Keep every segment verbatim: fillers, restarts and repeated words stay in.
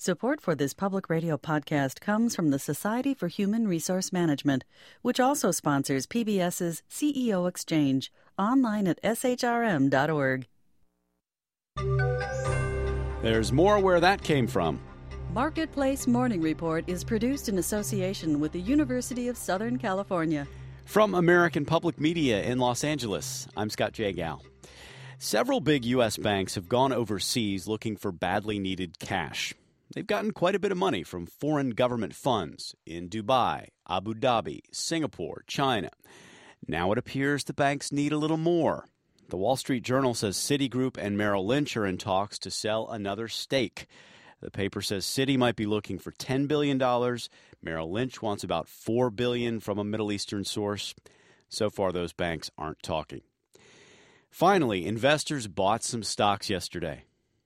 Support for this public radio podcast comes from the Society for Human Resource Management, which also sponsors PBS's C E O Exchange, online at s h r m dot org. There's more where that came from. Marketplace Morning Report is produced in association with the University of Southern California. From American Public Media in Los Angeles, I'm Scott Jagow. Several big U S banks have gone overseas looking for badly needed cash. They've gotten quite a bit of money from foreign government funds in Dubai, Abu Dhabi, Singapore, China. Now it appears the banks need a little more. The Wall Street Journal says Citigroup and Merrill Lynch are in talks to sell another stake. The paper says Citi might be looking for ten billion dollars. Merrill Lynch wants about four billion dollars from a Middle Eastern source. So far, those banks aren't talking. Finally, investors bought some stocks yesterday.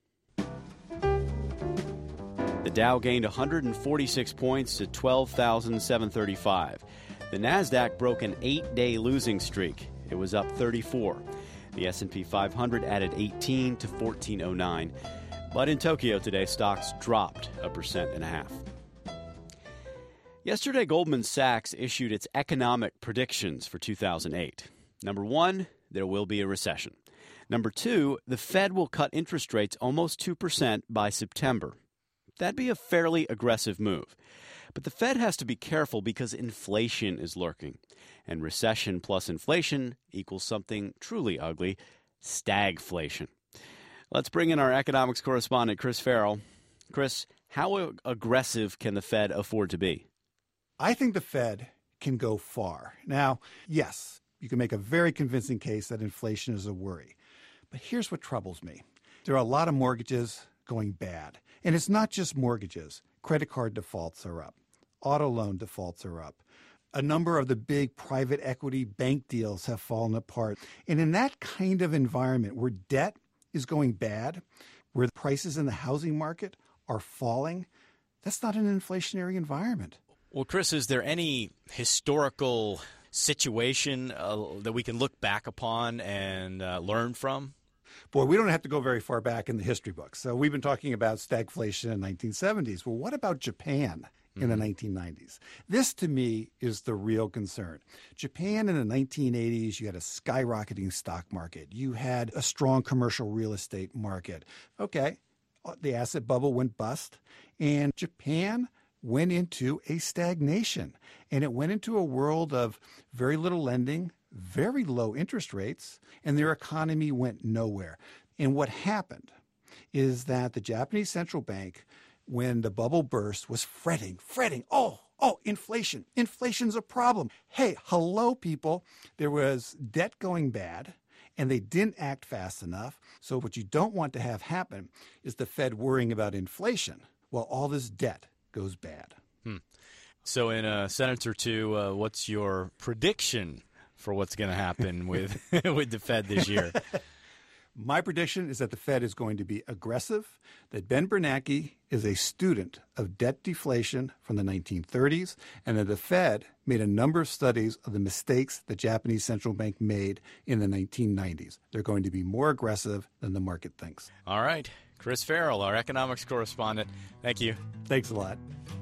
The Dow gained one hundred forty-six points to twelve thousand seven hundred thirty-five. The Nasdaq broke an eight-day losing streak. It was up thirty-four. The S and P five hundred added eighteen to fourteen oh nine. But in Tokyo today, stocks dropped a percent and a half. Yesterday, Goldman Sachs issued its economic predictions for two thousand eight. Number one, there will be a recession. Number two, the Fed will cut interest rates almost two percent by September. That'd be a fairly aggressive move. But the Fed has to be careful because inflation is lurking. And recession plus inflation equals something truly ugly, stagflation. Let's bring in our economics correspondent, Chris Farrell. Chris, how aggressive can the Fed afford to be? I think the Fed can go far. Now, yes, you can make a very convincing case that inflation is a worry. But here's what troubles me. There are a lot of mortgages going bad. And it's not just mortgages. Credit card defaults are up. Auto loan defaults are up. A number of the big private equity bank deals have fallen apart. And in that kind of environment where debt is going bad, where the prices in the housing market are falling, that's not an inflationary environment. Well, Chris, is there any historical situation uh, that we can look back upon and uh, learn from? Boy, we don't have to go very far back in the history books. So we've been talking about stagflation in the nineteen seventies. Well, what about Japan in mm-hmm. the nineteen nineties? This, to me, is the real concern. Japan in the nineteen eighties, you had a skyrocketing stock market. You had a strong commercial real estate market. Okay, the asset bubble went bust, and Japan went into a stagnation. And it went into a world of very little lending, very low interest rates, and their economy went nowhere. And what happened is that the Japanese central bank, when the bubble burst, was fretting, fretting, oh, oh, inflation, inflation's a problem. Hey, hello, people. There was debt going bad, and they didn't act fast enough. So what you don't want to have happen is the Fed worrying about inflation while all this debt goes bad. Hmm. So in a sentence or two, uh, what's your prediction for what's going to happen with with the Fed this year? My prediction is that the Fed is going to be aggressive, that Ben Bernanke is a student of debt deflation from the nineteen thirties, and that the Fed made a number of studies of the mistakes the Japanese central bank made in the nineteen nineties. They're going to be more aggressive than the market thinks. All right. Chris Farrell, our economics correspondent. Thank you. Thanks a lot.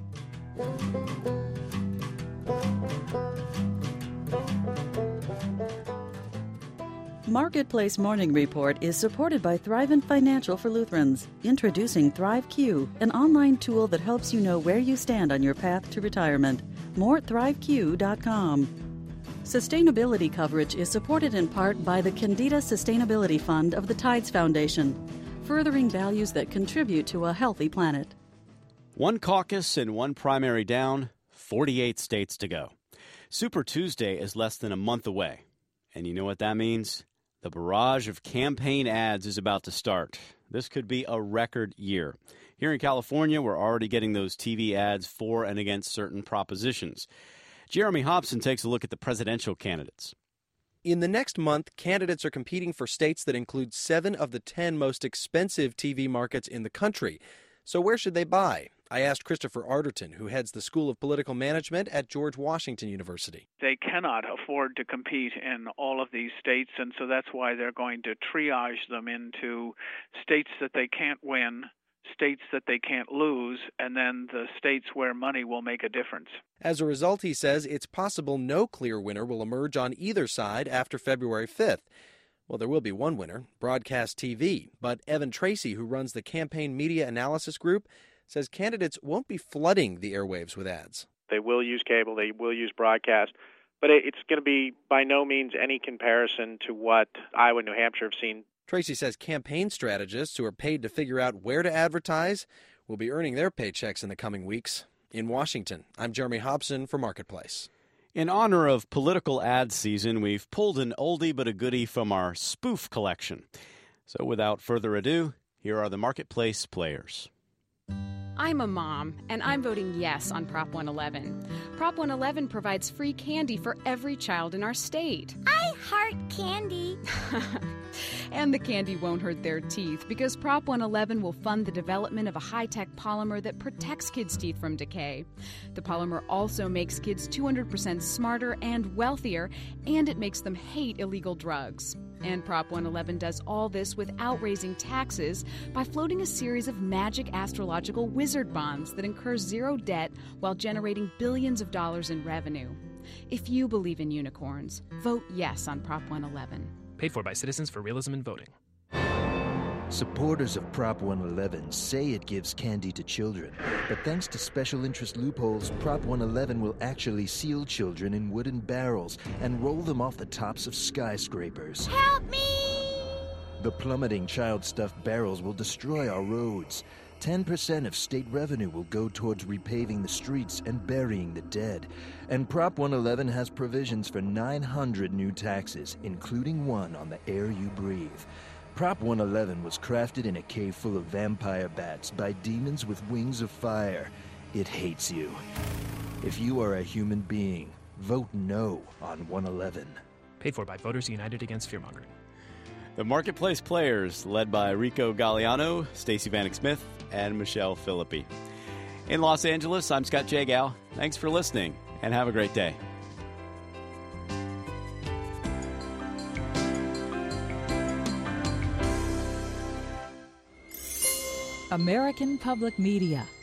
Marketplace Morning Report is supported by Thrivent Financial for Lutherans. Introducing ThriveQ, an online tool that helps you know where you stand on your path to retirement. More at thrive q dot com. Sustainability coverage is supported in part by the Candida Sustainability Fund of the Tides Foundation, furthering values that contribute to a healthy planet. One caucus and one primary down, forty-eight states to go. Super Tuesday is less than a month away. And you know what that means? The barrage of campaign ads is about to start. This could be a record year. Here in California, we're already getting those T V ads for and against certain propositions. Jeremy Hobson takes a look at the presidential candidates. In the next month, candidates are competing for states that include seven of the ten most expensive T V markets in the country. So where should they buy? I asked Christopher Arterton, who heads the School of Political Management at George Washington University. They cannot afford to compete in all of these states, and so that's why they're going to triage them into states that they can't win, states that they can't lose, and then the states where money will make a difference. As a result, he says, it's possible no clear winner will emerge on either side after February fifth. Well, there will be one winner, broadcast T V. But Evan Tracy, who runs the Campaign Media Analysis Group, says candidates won't be flooding the airwaves with ads. They will use cable, they will use broadcast, but it's going to be by no means any comparison to what Iowa and New Hampshire have seen. Tracy says campaign strategists who are paid to figure out where to advertise will be earning their paychecks in the coming weeks. In Washington, I'm Jeremy Hobson for Marketplace. In honor of political ad season, we've pulled an oldie but a goodie from our spoof collection. So without further ado, here are the Marketplace players. I'm a mom, and I'm voting yes on Prop one eleven. Prop one eleven provides free candy for every child in our state. I heart candy. And the candy won't hurt their teeth because Prop one eleven will fund the development of a high-tech polymer that protects kids' teeth from decay. The polymer also makes kids two hundred percent smarter and wealthier, and it makes them hate illegal drugs. And Prop one eleven does all this without raising taxes by floating a series of magic astrological wizard bonds that incur zero debt while generating billions of dollars in revenue. If you believe in unicorns, vote yes on Prop one eleven. Paid for by Citizens for Realism in Voting. Supporters of Prop one eleven say it gives candy to children, but thanks to special interest loopholes, Prop one eleven will actually seal children in wooden barrels and roll them off the tops of skyscrapers. Help me! The plummeting child-stuffed barrels will destroy our roads. ten percent of state revenue will go towards repaving the streets and burying the dead. And Prop one eleven has provisions for nine hundred new taxes, including one on the air you breathe. Prop one eleven was crafted in a cave full of vampire bats by demons with wings of fire. It hates you. If you are a human being, vote no on one eleven. Paid for by Voters United Against Fearmongering. The Marketplace players, led by Rico Galliano, Stacey Vanek Smith, and Michelle Philippi. In Los Angeles, I'm Scott Jagow. Thanks for listening, and have a great day. American Public Media